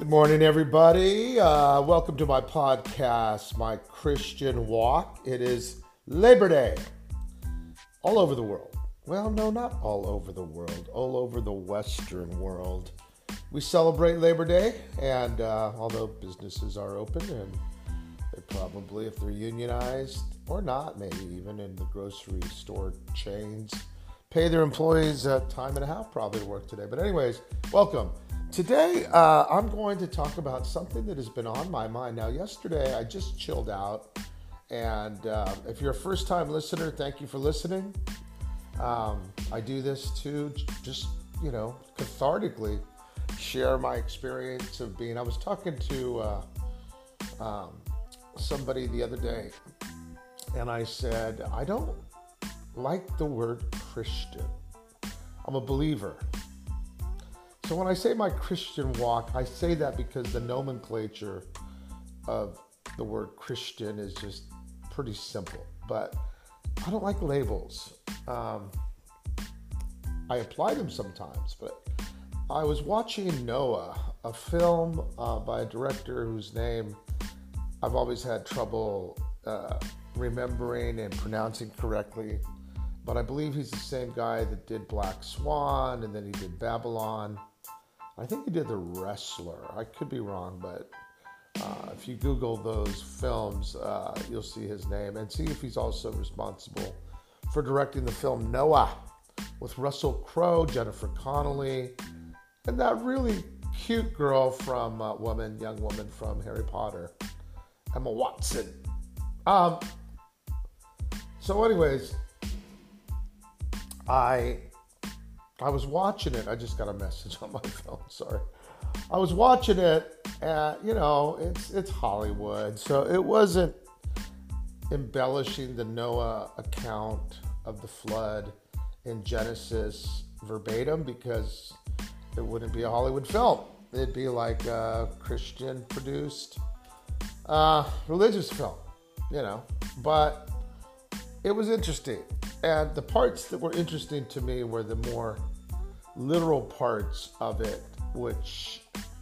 Good morning, everybody. Welcome to my podcast, My Christian Walk. It is Labor Day all over the world. Well, no, not all over the world, all over the Western world. We celebrate Labor Day, and although businesses are open, and they probably, if they're unionized or not, maybe even in the grocery store chains, pay their employees time and a half probably to work today. But anyways, welcome. Today, I'm going to talk about something that has been on my mind. Now, yesterday, I just chilled out, and if you're a first-time listener, thank you for listening. I do this to just, cathartically share my experience of being. I was talking to somebody the other day, and I said, I don't like the word Christian. I'm a believer. So when I say my Christian walk, I say that because the nomenclature of the word Christian is just pretty simple. But I don't like labels. I apply them sometimes, but I was watching Noah, a film by a director whose name I've always had trouble remembering and pronouncing correctly. But I believe he's the same guy that did Black Swan, and then he did Babylon. I think he did The Wrestler. I could be wrong, but if you Google those films, you'll see his name and see if he's also responsible for directing the film Noah with Russell Crowe, Jennifer Connelly, and that really cute girl from young woman from Harry Potter, Emma Watson. So anyways, I was watching it. I just got a message on my phone. Sorry. I was watching it, and it's Hollywood, so it wasn't embellishing the Noah account of the flood in Genesis verbatim, because it wouldn't be a Hollywood film. It'd be like a Christian-produced religious film, But it was interesting. And the parts that were interesting to me were the more literal parts of it, which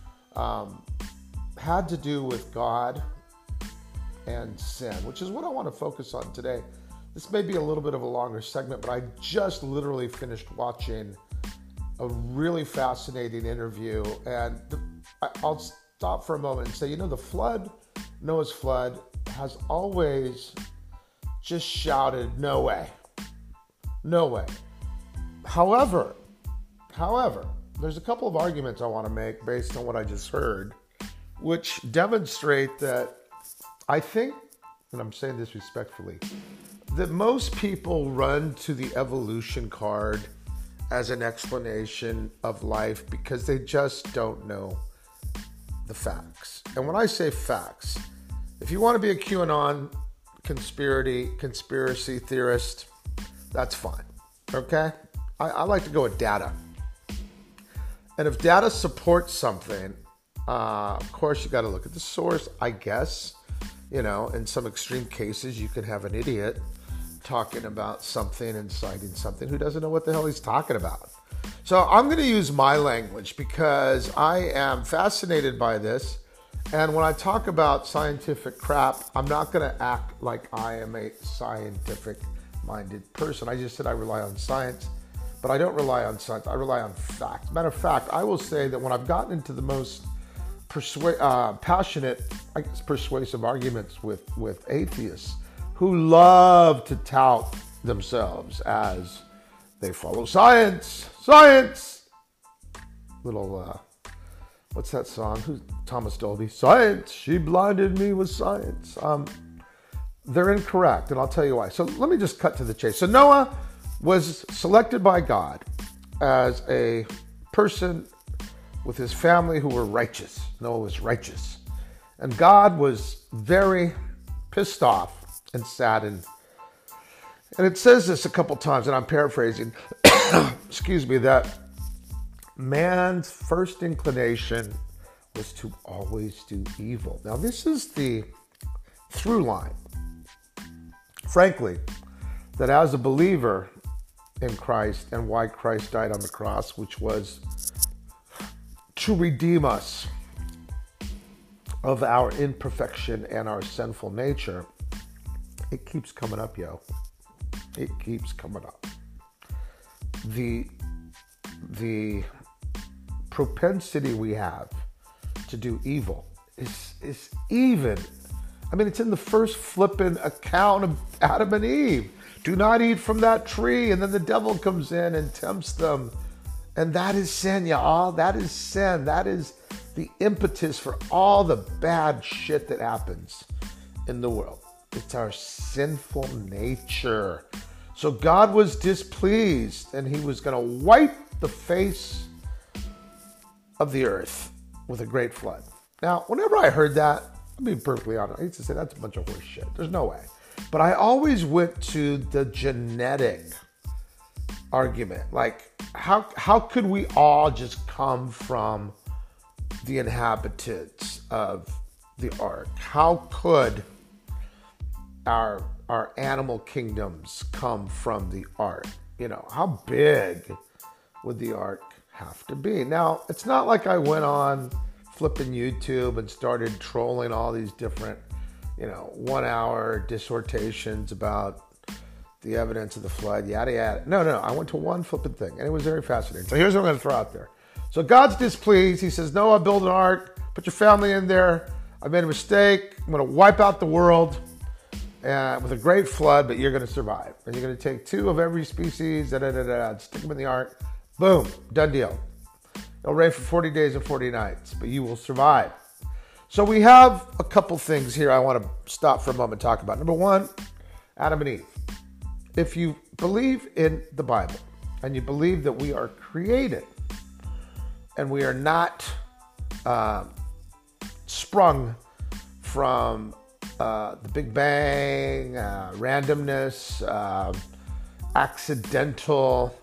had to do with God and sin, which is what I want to focus on today. This may be a little bit of a longer segment, but I just literally finished watching a really fascinating interview. And I'll stop for a moment and say, the flood, Noah's flood, has always just shouted, no way. No way. However, there's a couple of arguments I want to make based on what I just heard, which demonstrate that I think, and I'm saying this respectfully, that most people run to the evolution card as an explanation of life because they just don't know the facts. And when I say facts, if you want to be a QAnon conspiracy theorist, that's fine, okay? I like to go with data. And if data supports something, of course you got to look at the source, I guess. In some extreme cases, you could have an idiot talking about something and citing something who doesn't know what the hell he's talking about. So I'm going to use my language because I am fascinated by this. And when I talk about scientific crap, I'm not going to act like I am a scientific-minded person. I just said I rely on science, but I don't rely on science. I rely on facts. Matter of fact, I will say that when I've gotten into the most passionate, persuasive arguments with atheists who love to tout themselves as they follow science. What's that song? Thomas Dolby. Science, she blinded me with science. They're incorrect, and I'll tell you why. So let me just cut to the chase. So Noah was selected by God as a person with his family who were righteous. Noah was righteous. And God was very pissed off and saddened. And it says this a couple times, and I'm paraphrasing, excuse me, that man's first inclination was to always do evil. Now, this is the through line, frankly, that as a believer in Christ and why Christ died on the cross, which was to redeem us of our imperfection and our sinful nature, it keeps coming up, yo. It keeps coming up. The propensity we have to do evil is even, I mean, it's in the first flipping account of Adam and Eve. Do not eat from that tree. And then the devil comes in and tempts them. And that is sin, y'all. That is sin. That is the impetus for all the bad shit that happens in the world. It's our sinful nature. So God was displeased, and he was going to wipe the face of the earth with a great flood. Now, whenever I heard that, I'll be perfectly honest, I used to say that's a bunch of horse shit. There's no way. But I always went to the genetic argument. Like, how could we all just come from the inhabitants of the ark? How could our animal kingdoms come from the ark? You know, how big would the ark have to be? Now, it's not like I went on flipping YouTube and started trolling all these different, 1 hour dissertations about the evidence of the flood, yada, yada. No. I went to one flipping thing, and it was very fascinating. So here's what I'm going to throw out there. So God's displeased. He says, Noah, build an ark. Put your family in there. I made a mistake. I'm going to wipe out the world with a great flood, but you're going to survive. And you're going to take 2 of every species, stick them in the ark. Boom, done deal. It'll rain for 40 days and 40 nights, but you will survive. So we have a couple things here I want to stop for a moment and talk about. Number 1, Adam and Eve. If you believe in the Bible and you believe that we are created and we are not sprung from the Big Bang, randomness, accidental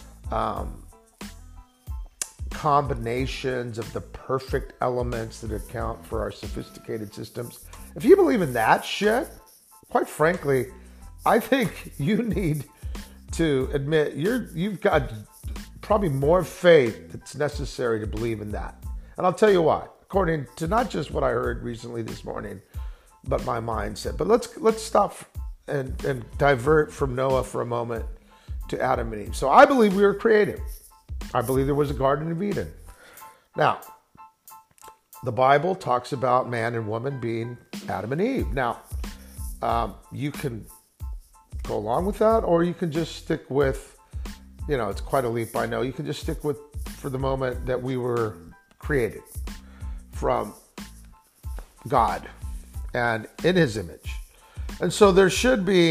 combinations of the perfect elements that account for our sophisticated systems. If you believe in that shit, quite frankly, I think you need to admit you've got probably more faith that's necessary to believe in that. And I'll tell you why. According to not just what I heard recently this morning, but my mindset. But let's stop and divert from Noah for a moment to Adam and Eve. So I believe we were created. I believe there was a Garden of Eden. Now, the Bible talks about man and woman being Adam and Eve. Now, you can go along with that, or you can just stick with, it's quite a leap, I know. You can just stick with, for the moment, that we were created from God and in his image. And so there should be,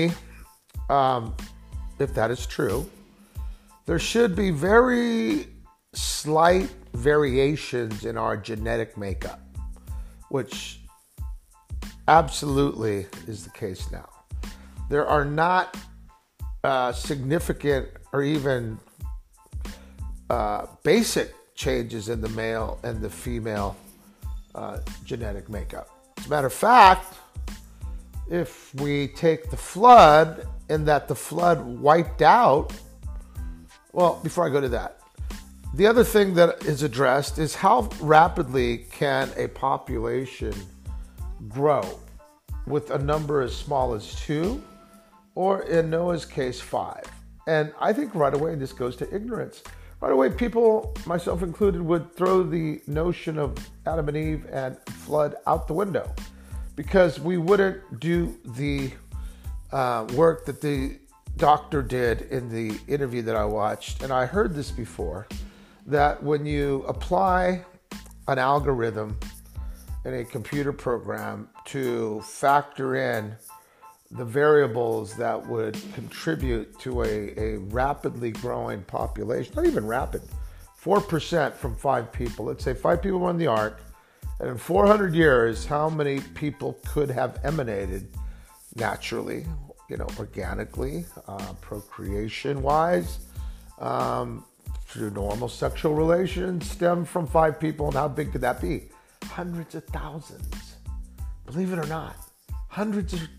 if that is true, there should be very slight variations in our genetic makeup, which absolutely is the case now. There are not significant or even basic changes in the male and the female genetic makeup. As a matter of fact, if we take the flood and that the flood wiped out, well, before I go to that, the other thing that is addressed is how rapidly can a population grow with a number as small as 2, or in Noah's case, 5. And I think right away this goes to ignorance. Right away, people, myself included, would throw the notion of Adam and Eve and flood out the window because we wouldn't do the work that the doctor did in the interview that I watched. And I heard this before, that when you apply an algorithm in a computer program to factor in the variables that would contribute to a rapidly growing population, not even rapid, 4% from 5 people. Let's say 5 people were on the ark, and in 400 years, how many people could have emanated naturally, organically, procreation-wise, through normal sexual relations, stem from 5 people, and how big could that be? Hundreds of thousands. Believe it or not, hundreds of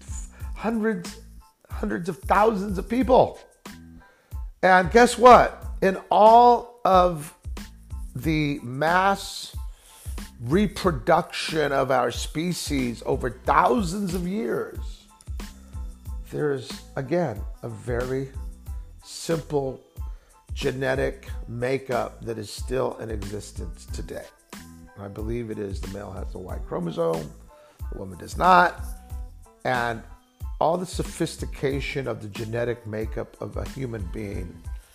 thousands of people. And guess what? In all of the mass reproduction of our species over thousands of years, there's, again, a very simple genetic makeup that is still in existence today. I believe it is the male has the Y chromosome, the woman does not. And all the sophistication of the genetic makeup of a human being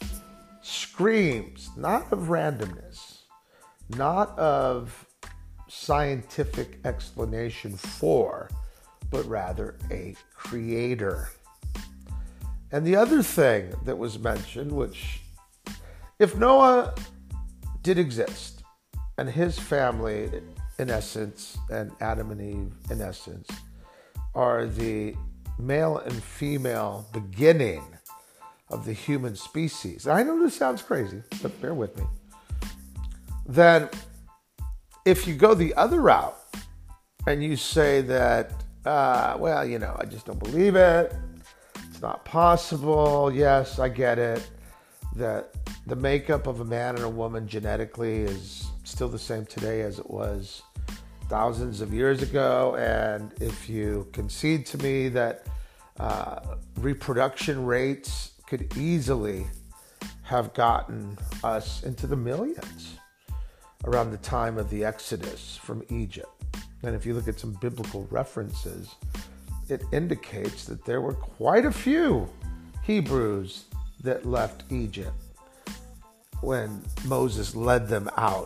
screams not of randomness, not of scientific explanation for, but rather a creator. And the other thing that was mentioned, which if Noah did exist and his family in essence and Adam and Eve in essence are the male and female beginning of the human species. I know this sounds crazy, but bear with me. Then if you go the other route and you say that, I just don't believe it. It's not possible. Yes, I get it. That the makeup of a man and a woman genetically is still the same today as it was thousands of years ago. And if you concede to me that reproduction rates could easily have gotten us into the millions around the time of the Exodus from Egypt. And if you look at some biblical references, it indicates that there were quite a few Hebrews that left Egypt when Moses led them out.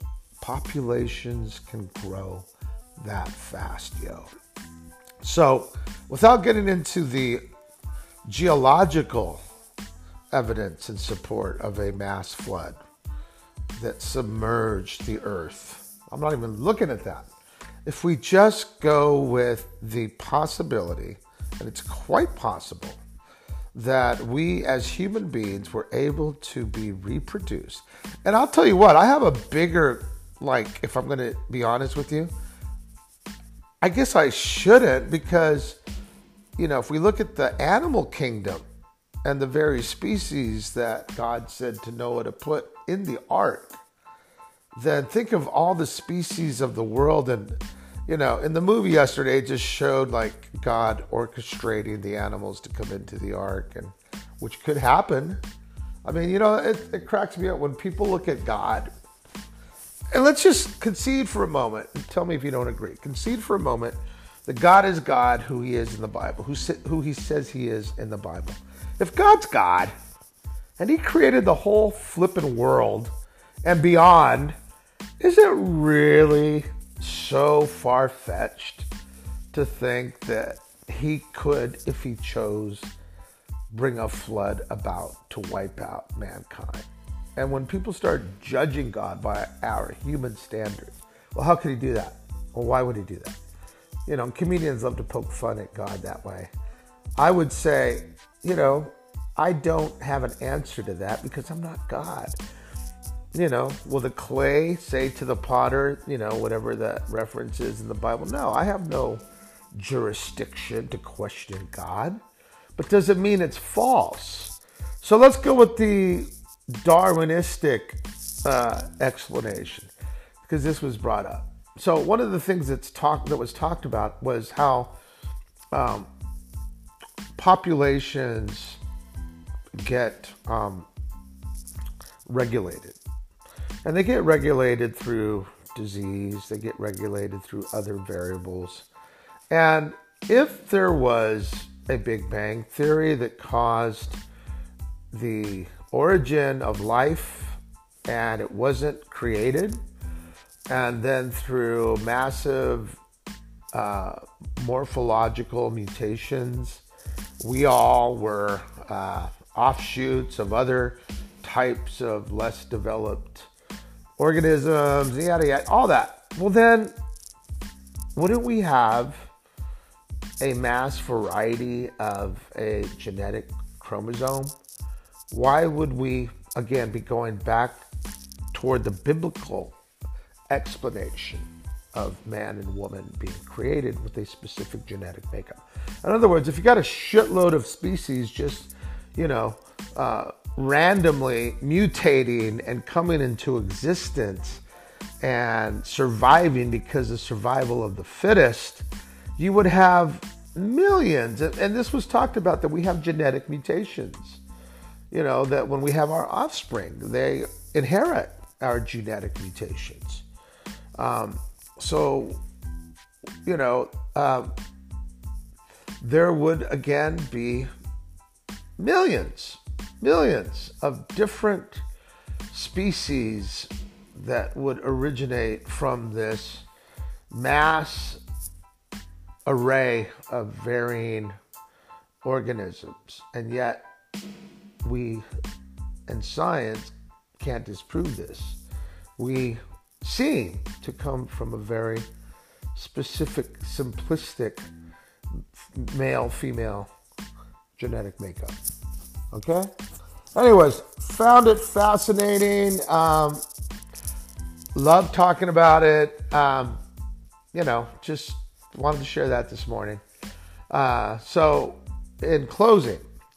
Populations can grow that fast, yo. So, without getting into the geological evidence in support of a mass flood that submerged the earth, I'm not even looking at that. If we just go with the possibility, and it's quite possible, that we as human beings were able to be reproduced. And I'll tell you what, I have a bigger, if I'm going to be honest with you, I guess I shouldn't, because, if we look at the animal kingdom and the various species that God said to Noah to put in the ark, then think of all the species of the world. And, in the movie yesterday, it just showed God orchestrating the animals to come into the ark, and which could happen. I mean, it cracks me up when people look at God. And let's just concede for a moment, and tell me if you don't agree. Concede for a moment that God is God, who he is in the Bible, who he says he is in the Bible. If God's God, and he created the whole flippin' world and beyond, is it really so far-fetched to think that he could, if he chose, bring a flood about to wipe out mankind? And when people start judging God by our human standards, well, how could he do that? Well, why would he do that? Comedians love to poke fun at God that way. I would say, I don't have an answer to that because I'm not God. Will the clay say to the potter, whatever that reference is in the Bible? No, I have no jurisdiction to question God. But does it mean it's false? So let's go with the Darwinistic explanation, because this was brought up. So one of the things that was talked about was how populations get regulated. And they get regulated through disease. They get regulated through other variables. And if there was a Big Bang theory that caused the origin of life and it wasn't created, and then through massive morphological mutations, we all were offshoots of other types of less developed organisms, yada, yada, all that. Well, then, wouldn't we have a mass variety of a genetic chromosome? Why would we, again, be going back toward the biblical explanation of man and woman being created with a specific genetic makeup? In other words, if you got a shitload of species just, randomly mutating and coming into existence, and surviving because of survival of the fittest, you would have millions. And this was talked about, that we have genetic mutations. You know, that when we have our offspring, they inherit our genetic mutations. There would again be millions of different species that would originate from this mass array of varying organisms. And yet we in science can't disprove this. We seem to come from a very specific, simplistic male-female genetic makeup. Okay? Anyways, found it fascinating. Love talking about it. Just wanted to share that this morning. So, in closing,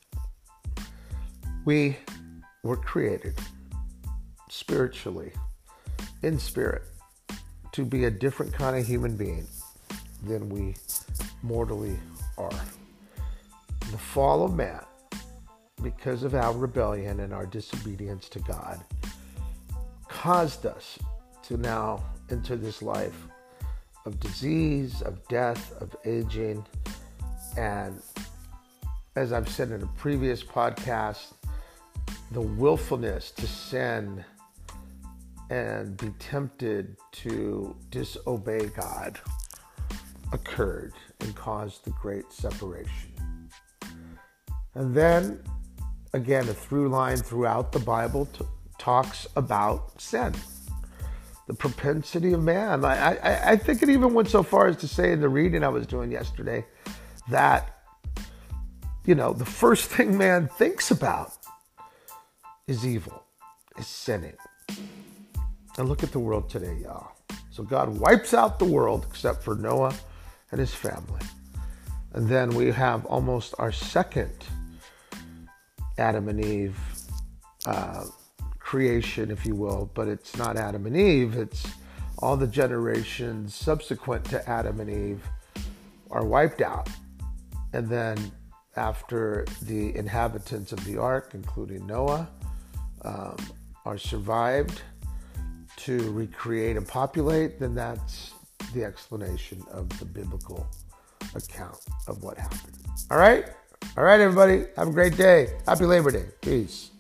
we were created spiritually, in spirit, to be a different kind of human being than we mortally are. The fall of man, because of our rebellion and our disobedience to God, caused us to now enter this life of disease, of death, of aging. And as I've said in a previous podcast, the willfulness to sin and be tempted to disobey God occurred and caused the great separation. And then, again, a through line throughout the Bible talks about sin, the propensity of man. I think it even went so far as to say in the reading I was doing yesterday that, the first thing man thinks about is evil, is sinning. And look at the world today, y'all. So God wipes out the world except for Noah and his family. And then we have almost our second Adam and Eve creation, if you will. But it's not Adam and Eve. It's all the generations subsequent to Adam and Eve are wiped out. And then after the inhabitants of the ark, including Noah, are survived to recreate and populate, then that's the explanation of the biblical account of what happened. All right, everybody. Have a great day. Happy Labor Day. Peace.